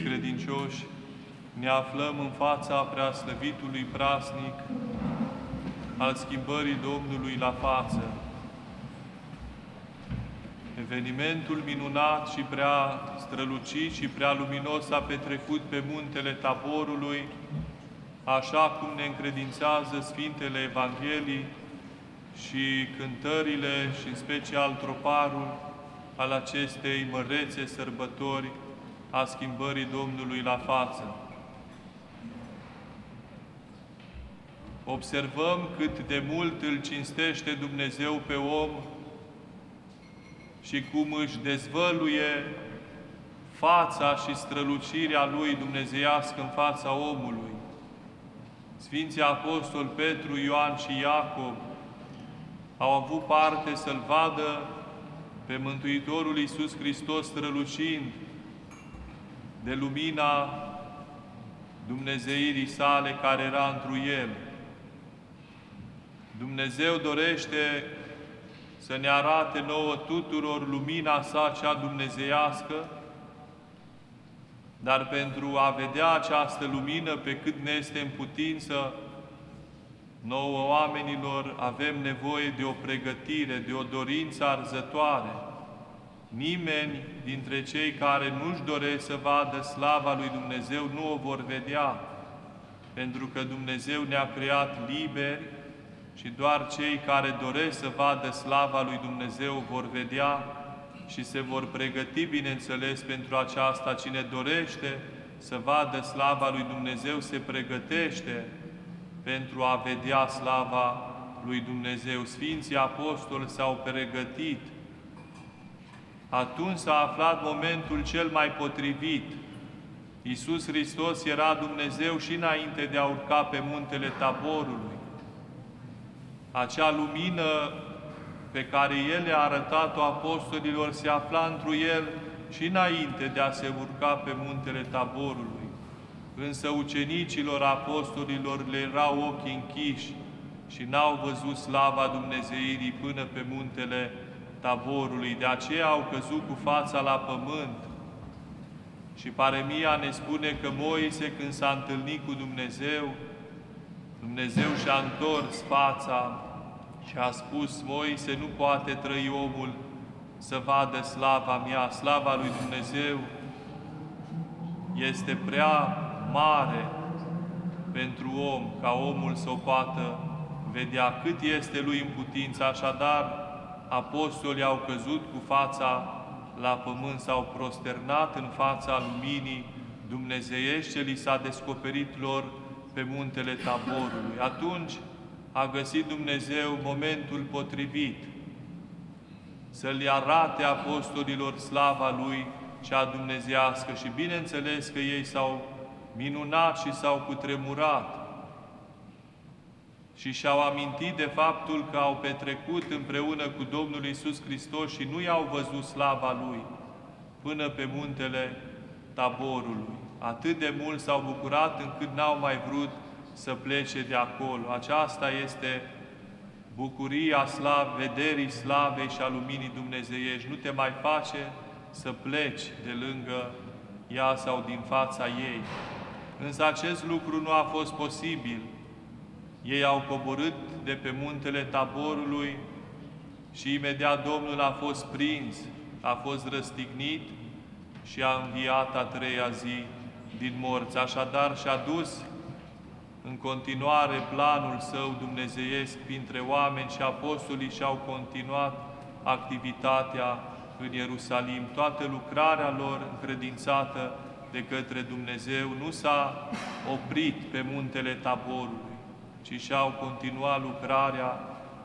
credincioși, ne aflăm în fața preaslăvitului praznic al schimbării Domnului la față. Evenimentul minunat și prea strălucit și prea luminos s-a petrecut pe muntele Taborului, așa cum ne încredințează Sfintele Evanghelii și cântările și în special troparul al acestei mărețe sărbători a schimbării Domnului la față. Observăm cât de mult îl cinstește Dumnezeu pe om și cum își dezvăluie fața și strălucirea Lui dumnezeiască în fața omului. Sfinții Apostoli Petru, Ioan și Iacov au avut parte să-L vadă pe Mântuitorul Iisus Hristos strălucind de lumina dumnezeirii sale care era întru El. Dumnezeu dorește să ne arate nouă tuturor lumina sa cea dumnezeiască, dar pentru a vedea această lumină pe cât ne este în putință, nouă oamenilor avem nevoie de o pregătire, de o dorință arzătoare. Nimeni dintre cei care nu-și doresc să vadă slava lui Dumnezeu nu o vor vedea, pentru că Dumnezeu ne-a creat liberi și doar cei care doresc să vadă slava lui Dumnezeu vor vedea și se vor pregăti, bineînțeles, pentru aceasta. Cine dorește să vadă slava lui Dumnezeu se pregătește pentru a vedea slava lui Dumnezeu. Sfinții Apostoli s-au pregătit. Atunci s-a aflat momentul cel mai potrivit. Iisus Hristos era Dumnezeu și înainte de a urca pe muntele Taborului. Acea lumină pe care El le-a arătat-o apostolilor se afla întru El și înainte de a se urca pe muntele Taborului. Însă ucenicilor apostolilor le erau ochii închiși și n-au văzut slava Dumnezeirii până pe muntele Taborului. De aceea au căzut cu fața la pământ. Și Paremia ne spune că Moise, când s-a întâlnit cu Dumnezeu, Dumnezeu și-a întors fața și a spus: Moise, nu poate trăi omul să vadă slava mea. Slava lui Dumnezeu este prea mare pentru om, ca omul să o poată vedea cât este lui în putință. Așadar, apostolii au căzut cu fața la pământ, s-au prosternat în fața luminii dumnezeiești ce li s-a descoperit lor pe muntele Taborului. Atunci a găsit Dumnezeu momentul potrivit să le arate apostolilor slava Lui cea dumnezeiască și bineînțeles că ei s-au minunat și s-au cutremurat și și-au amintit de faptul că au petrecut împreună cu Domnul Iisus Hristos și nu i-au văzut slava Lui până pe muntele Taborului. Atât de mult s-au bucurat încât n-au mai vrut să plece de acolo. Aceasta este bucuria vederii slavei și a luminii dumnezeiești. Nu te mai face să pleci de lângă ea sau din fața ei. Însă acest lucru nu a fost posibil. Ei au coborât de pe muntele Taborului și imediat Domnul a fost prins, a fost răstignit și a înviat a treia zi din morți. Așadar și-a dus în continuare planul Său dumnezeiesc printre oameni și apostolii și-au continuat activitatea în Ierusalim. Toată lucrarea lor încredințată de către Dumnezeu nu s-a oprit pe muntele Taborului, ci și-au continuat lucrarea,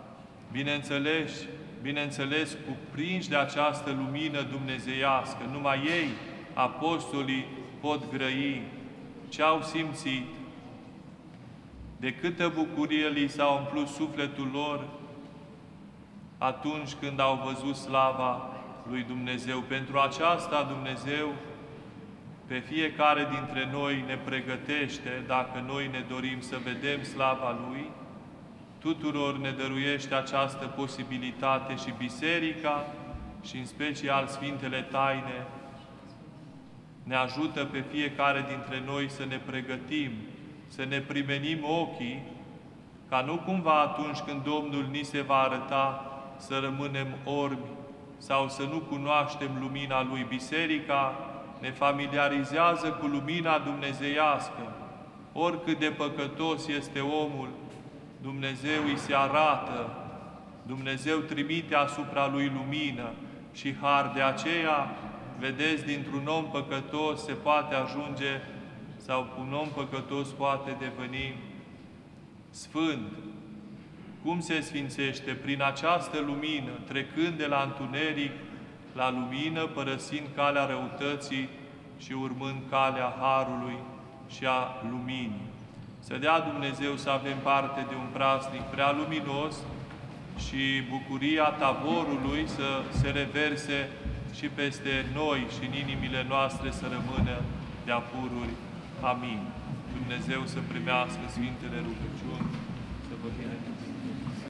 bineînțeles, cuprinși de această lumină dumnezeiască. Numai ei, apostolii, pot grăi ce au simțit, de câtă bucurie li s-a umplut sufletul lor atunci când au văzut slava lui Dumnezeu. Pentru aceasta Dumnezeu pe fiecare dintre noi ne pregătește, dacă noi ne dorim să vedem slava Lui, tuturor ne dăruiește această posibilitate și Biserica, și în special Sfintele Taine, ne ajută pe fiecare dintre noi să ne pregătim, să ne primenim ochii, ca nu cumva atunci când Domnul ni se va arăta să rămânem orbi sau să nu cunoaștem lumina Lui. Biserica ne familiarizează cu lumina dumnezeiască. Oricât de păcătos este omul, Dumnezeu îi se arată, Dumnezeu trimite asupra lui lumină și har. De aceea, vedeți, dintr-un om păcătos se poate ajunge, sau un om păcătos poate deveni sfânt. Cum se sfințește? Prin această lumină, trecând de la întuneric la lumină, părăsind calea răutății și urmând calea harului și a luminii. Să dea Dumnezeu să avem parte de un praznic prea luminos și bucuria taborului să se reverse și peste noi și în inimile noastre să rămână de-a pururi. Amin. Dumnezeu să primească Sfintele rugăciuni, să vă binecuvânteze.